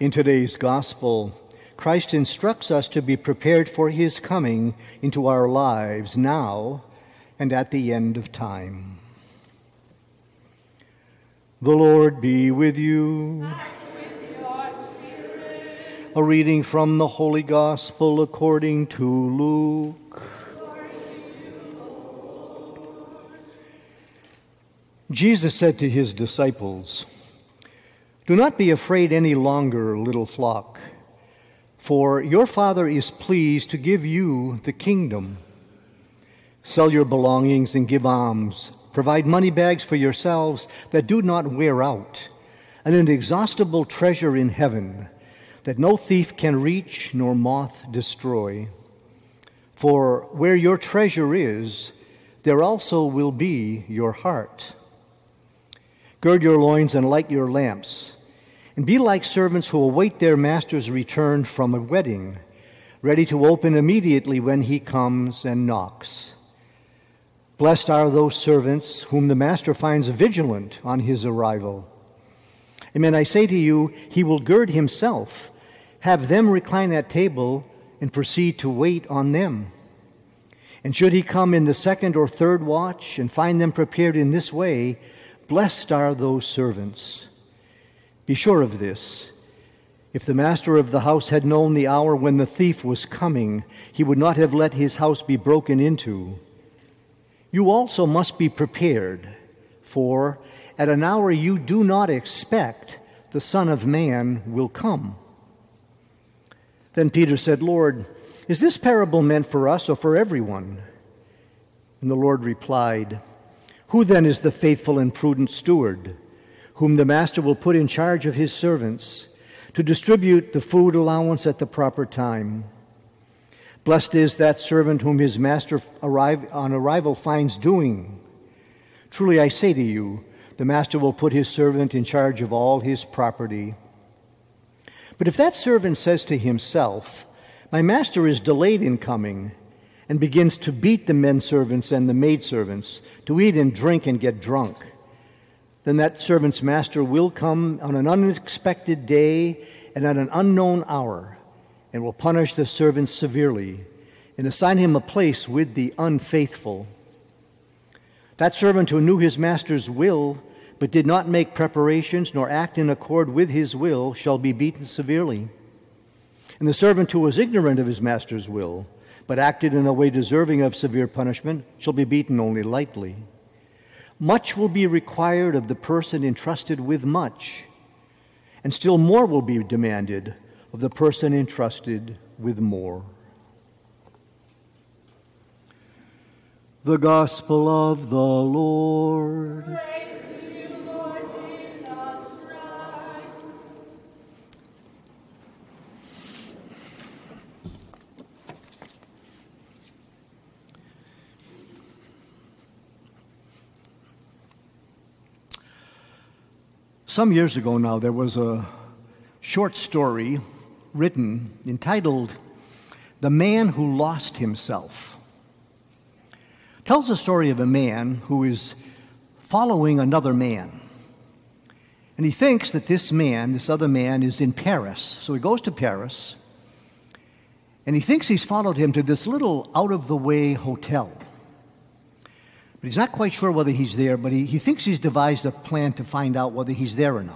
In today's gospel, Christ instructs us to be prepared for his coming into our lives now and at the end of time. The Lord be with you. And with your spirit. A reading from the Holy Gospel according to Luke. Jesus said to his disciples, "Do not be afraid any longer, little flock, for your Father is pleased to give you the kingdom. Sell your belongings and give alms. Provide money bags for yourselves that do not wear out, and an inexhaustible treasure in heaven that no thief can reach nor moth destroy. For where your treasure is, there also will be your heart. Gird your loins and light your lamps, and be like servants who await their master's return from a wedding, ready to open immediately when he comes and knocks. Blessed are those servants whom the master finds vigilant on his arrival. Amen, I say to you, he will gird himself, have them recline at table, and proceed to wait on them. And should he come in the second or third watch and find them prepared in this way, blessed are those servants. Be sure of this. If the master of the house had known the hour when the thief was coming, he would not have let his house be broken into. You also must be prepared, for at an hour you do not expect, the Son of Man will come." Then Peter said, "Lord, is this parable meant for us or for everyone?" And the Lord replied, "Who then is the faithful and prudent steward, whom the master will put in charge of his servants, to distribute the food allowance at the proper time? Blessed is that servant whom his master on arrival finds doing. Truly I say to you, the master will put his servant in charge of all his property. But if that servant says to himself, 'My master is delayed in coming,' and begins to beat the men servants and the maidservants, to eat and drink and get drunk, then that servant's master will come on an unexpected day and at an unknown hour, and will punish the servant severely and assign him a place with the unfaithful. That servant who knew his master's will but did not make preparations nor act in accord with his will shall be beaten severely. And the servant who was ignorant of his master's will but acted in a way deserving of severe punishment shall be beaten only lightly. Much will be required of the person entrusted with much, and still more will be demanded of the person entrusted with more." The Gospel of the Lord. Praise to you, Lord Jesus Christ. Some years ago now, there was a short story written entitled "The Man Who Lost Himself." It tells the story of a man who is following another man. And he thinks that this other man, is in Paris. So he goes to Paris, and he thinks he's followed him to this little out-of-the-way hotel. But he's not quite sure whether he's there, but he thinks he's devised a plan to find out whether he's there or not.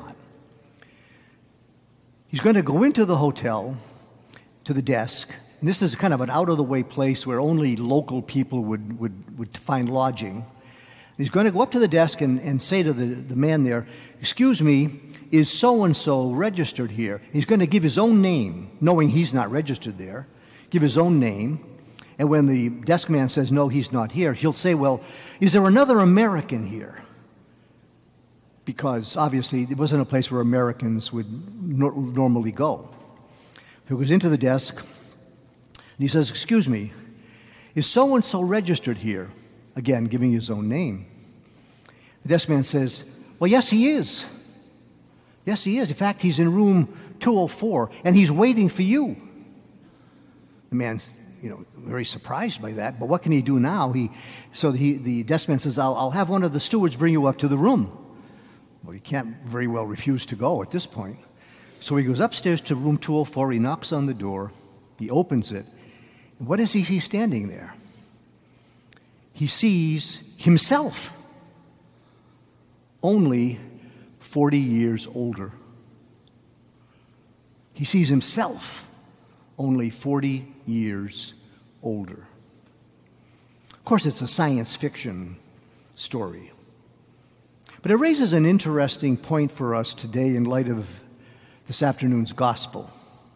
He's going to go into the hotel, to the desk, and this is kind of an out-of-the-way place where only local people would find lodging. He's going to go up to the desk and say to the man there, "Excuse me, is so-and-so registered here?" He's going to give his own name, knowing he's not registered there, give his own name. And when the desk man says, "No, he's not here," he'll say, "Well, is there another American here?" Because obviously it wasn't a place where Americans would normally go. He goes into the desk, and he says, "Excuse me, is so-and-so registered here?" Again, giving his own name. The desk man says, "Well, yes, he is. Yes, he is. In fact, he's in room 204, and he's waiting for you." The man's, very surprised by that, but what can he do now? The desk man says, I'll have one of the stewards bring you up to the room. Well, he can't very well refuse to go at this point. So he goes upstairs to room 204. He knocks on the door. He opens it. And what does he see standing there? He sees himself, only 40 years older. He sees himself, only 40 years older. Of course, it's a science fiction story. But it raises an interesting point for us today in light of this afternoon's gospel.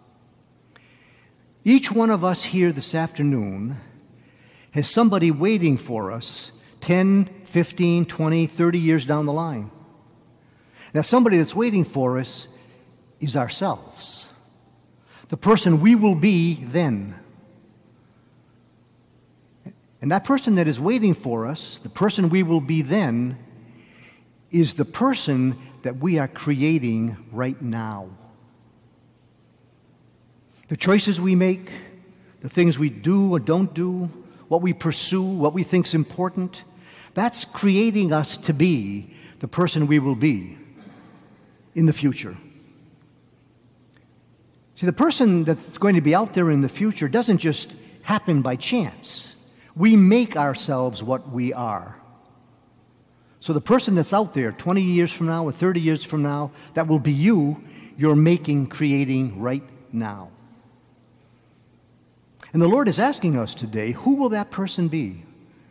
Each one of us here this afternoon has somebody waiting for us 10, 15, 20, 30 years down the line. Now, somebody that's waiting for us is ourselves, the person we will be then. And that person that is waiting for us, the person we will be then, is the person that we are creating right now. The choices we make, the things we do or don't do, what we pursue, what we think is important, that's creating us to be the person we will be in the future. See, the person that's going to be out there in the future doesn't just happen by chance. We make ourselves what we are. So the person that's out there 20 years from now or 30 years from now, that will be you, you're making, creating right now. And the Lord is asking us today, who will that person be?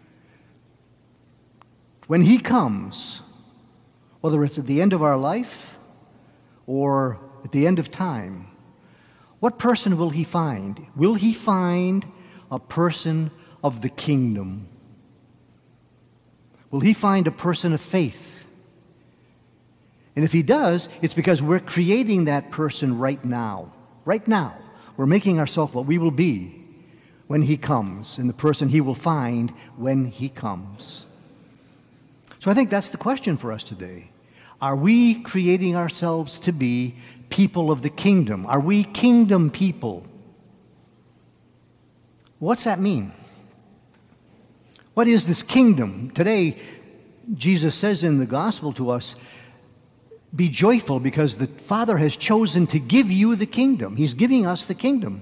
When He comes, whether it's at the end of our life or at the end of time, what person will He find? Will He find a person of the kingdom? Will He find a person of faith? And if He does, it's because we're creating that person right now. Right now, we're making ourselves what we will be when He comes, and the person He will find when He comes. So I think that's the question for us today. Are we creating ourselves to be people of the kingdom? Are we kingdom people? What's that mean? What is this kingdom? Today, Jesus says in the gospel to us, be joyful because the Father has chosen to give you the kingdom. He's giving us the kingdom.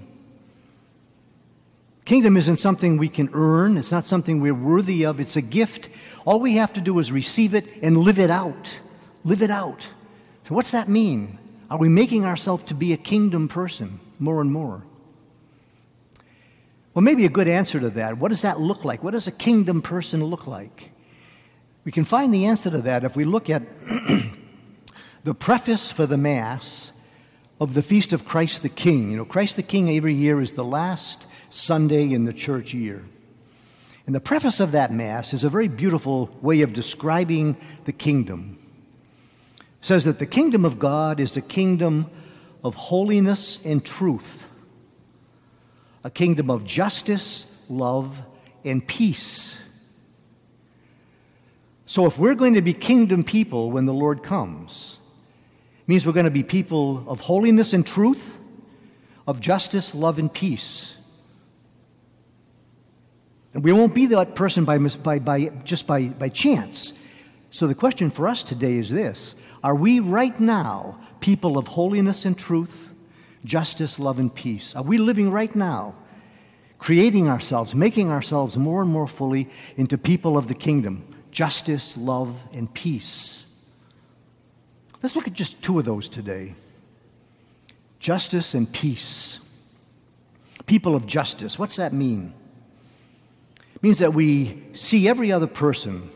Kingdom isn't something we can earn. It's not something we're worthy of. It's a gift. All we have to do is receive it and live it out. Live it out. So what's that mean? Are we making ourselves to be a kingdom person more and more? Well, maybe a good answer to that. What does that look like? What does a kingdom person look like? We can find the answer to that if we look at the preface for the Mass of the Feast of Christ the King. You know, Christ the King every year is the last Sunday in the church year. And the preface of that Mass is a very beautiful way of describing the kingdom. It says that the kingdom of God is a kingdom of holiness and truth, a kingdom of justice, love, and peace. So if we're going to be kingdom people when the Lord comes, it means we're going to be people of holiness and truth, of justice, love, and peace. And we won't be that person by chance. So the question for us today is this: are we right now people of holiness and truth, justice, love, and peace? Are we living right now, creating ourselves, making ourselves more and more fully into people of the kingdom, justice, love, and peace? Let's look at just two of those today. Justice and peace. People of justice. What's that mean? It means that we see every other person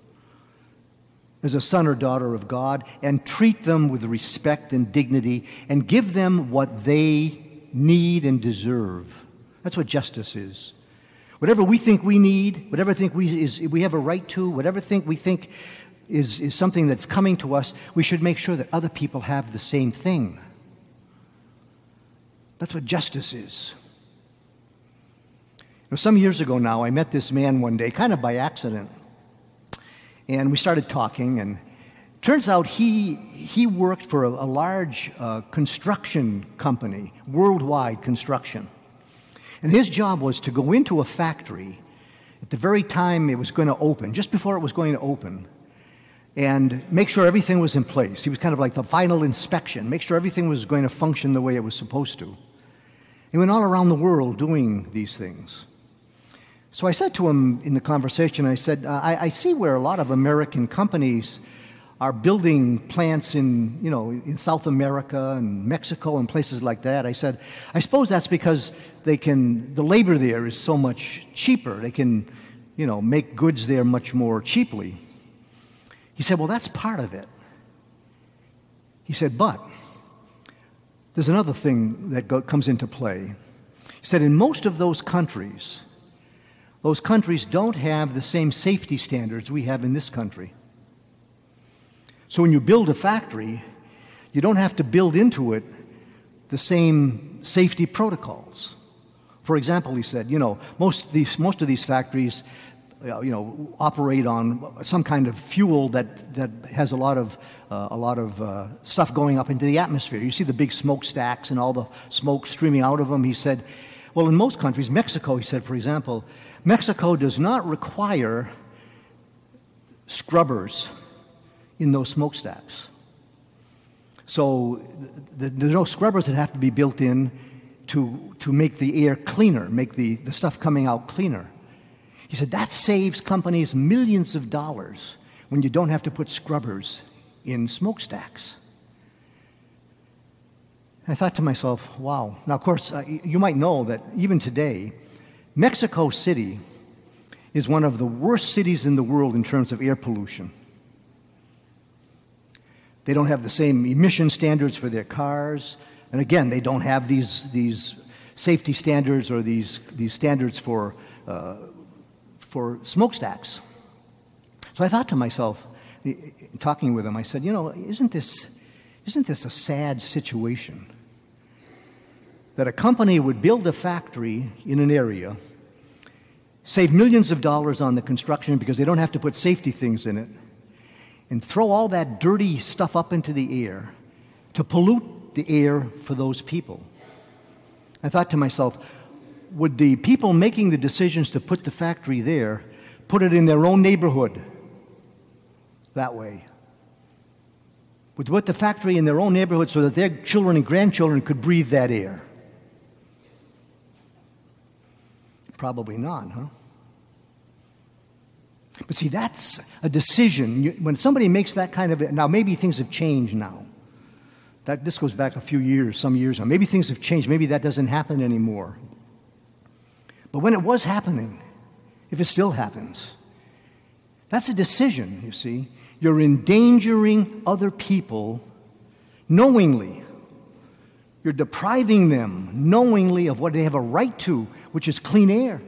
as a son or daughter of God and treat them with respect and dignity and give them what they need and deserve. That's what justice is. Whatever we think we need, whatever we have a right to, whatever we think is something that's coming to us, we should make sure that other people have the same thing. That's what justice is. You know, some years ago now, I met this man one day, kind of by accident. And we started talking, and it turns out he worked for a large construction company, worldwide construction. And his job was to go into a factory at the very time it was going to open, just before it was going to open, and make sure everything was in place. He was kind of like the final inspection, make sure everything was going to function the way it was supposed to. He went all around the world doing these things. So I said to him in the conversation, I said, I see where a lot of American companies are building plants in South America and Mexico and places like that. I said, I suppose that's because the labor there is so much cheaper. They can, make goods there much more cheaply. He said, well, that's part of it. He said, but there's another thing that comes into play. He said, in most of those countries don't have the same safety standards we have in this country. So when you build a factory, you don't have to build into it the same safety protocols. For example, he said, most of these factories operate on some kind of fuel that has a lot of stuff going up into the atmosphere. You see the big smokestacks and all the smoke streaming out of them. He said, well, in most countries, Mexico, he said, for example, Mexico does not require scrubbers in those smokestacks. So there's no scrubbers that have to be built in to make the air cleaner, make the stuff coming out cleaner. He said, that saves companies millions of dollars when you don't have to put scrubbers in smokestacks. I thought to myself, wow. Now, of course, you might know that even today, Mexico City is one of the worst cities in the world in terms of air pollution. They don't have the same emission standards for their cars. And again, they don't have these safety standards or these standards for smokestacks. So I thought to myself, talking with him, I said, isn't this a sad situation? That a company would build a factory in an area, save millions of dollars on the construction because they don't have to put safety things in it, and throw all that dirty stuff up into the air to pollute the air for those people. I thought to myself, would the people making the decisions to put the factory there put it in their own neighborhood that way? Would put the factory in their own neighborhood so that their children and grandchildren could breathe that air? Probably not, huh? But see, that's a decision. When somebody makes that kind of... Now, maybe things have changed now. This goes back a few years, some years now. Maybe things have changed. Maybe that doesn't happen anymore. But when it was happening, if it still happens, that's a decision, you see. You're endangering other people knowingly. You're depriving them knowingly of what they have a right to, which is clean air.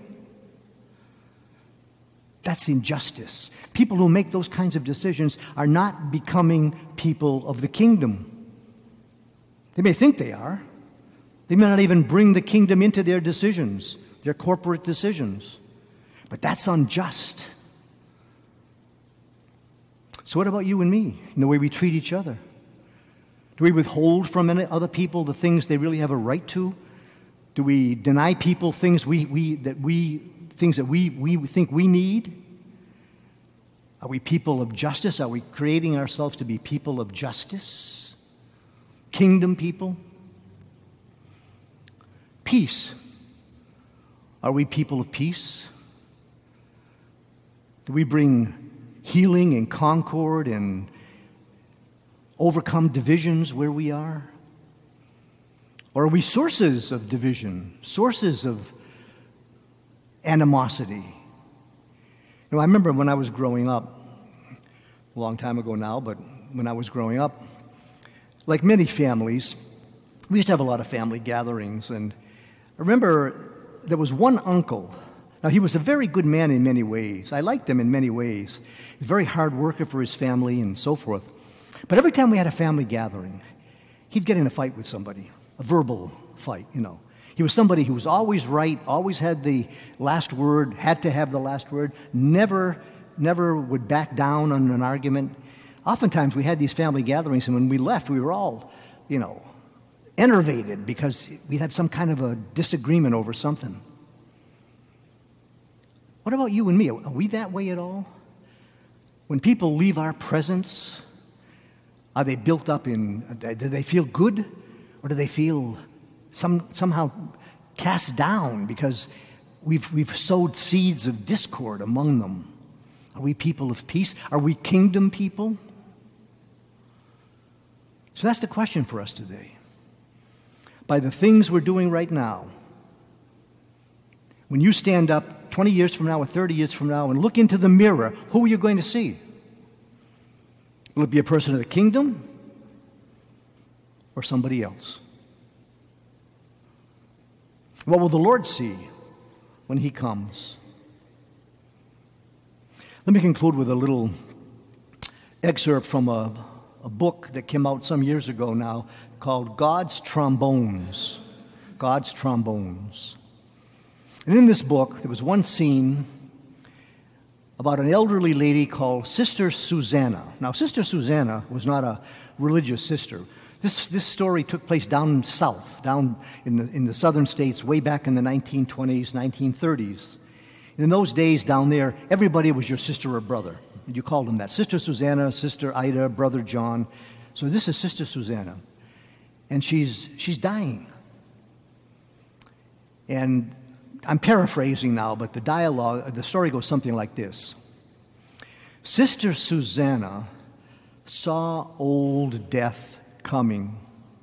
That's injustice. People who make those kinds of decisions are not becoming people of the kingdom. They may think they are. They may not even bring the kingdom into their decisions, their corporate decisions. But that's unjust. So what about you and me and the way we treat each other? Do we withhold from other people the things they really have a right to? Do we deny people things we think we need? Are we people of justice? Are we creating ourselves to be people of justice? Kingdom people? Peace. Are we people of peace? Do we bring healing and concord and overcome divisions where we are? Or are we sources of division, sources of animosity? I remember when I was growing up, a long time ago now, but when I was growing up, like many families, we used to have a lot of family gatherings, and I remember there was one uncle. Now, he was a very good man in many ways. I liked him in many ways. He was a very hard worker for his family and so forth. But every time we had a family gathering, he'd get in a fight with somebody, a verbal fight, He was somebody who was always right, always had the last word, had to have the last word, never would back down on an argument. Oftentimes we had these family gatherings, and when we left, we were all, enervated because we'd had some kind of a disagreement over something. What about you and me? Are we that way at all? When people leave our presence, are they built up do they feel good? Or do they feel somehow cast down because we've sowed seeds of discord among them? Are we people of peace? Are we kingdom people? So that's the question for us today. By the things we're doing right now, when you stand up 20 years from now or 30 years from now and look into the mirror, who are you going to see? Will it be a person of the kingdom or somebody else? What will the Lord see when he comes? Let me conclude with a little excerpt from a book that came out some years ago now called God's Trombones. God's Trombones. And in this book, there was one scene about an elderly lady called Sister Susanna. Now, Sister Susanna was not a religious sister. This story took place down south, down in the southern states, way back in the 1920s, 1930s. And in those days down there, everybody was your sister or brother. You called them that. Sister Susanna, Sister Ida, Brother John. So this is Sister Susanna. And she's dying. And I'm paraphrasing now, but the story goes something like this. Sister Susanna saw old death coming,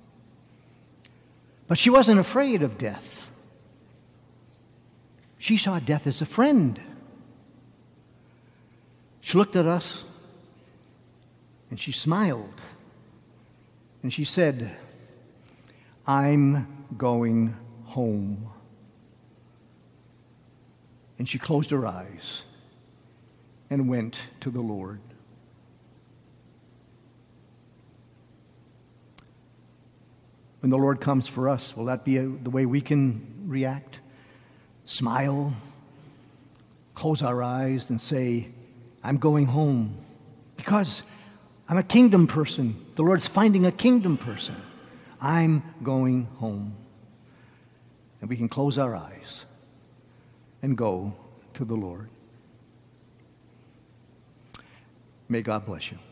but she wasn't afraid of death. She saw death as a friend. She looked at us and she smiled and she said, "I'm going home." And she closed her eyes and went to the Lord. When the Lord comes for us, will that be the way we can react? Smile, close our eyes, and say, "I'm going home," because I'm a kingdom person. The Lord's finding a kingdom person. I'm going home. And we can close our eyes and go to the Lord. May God bless you.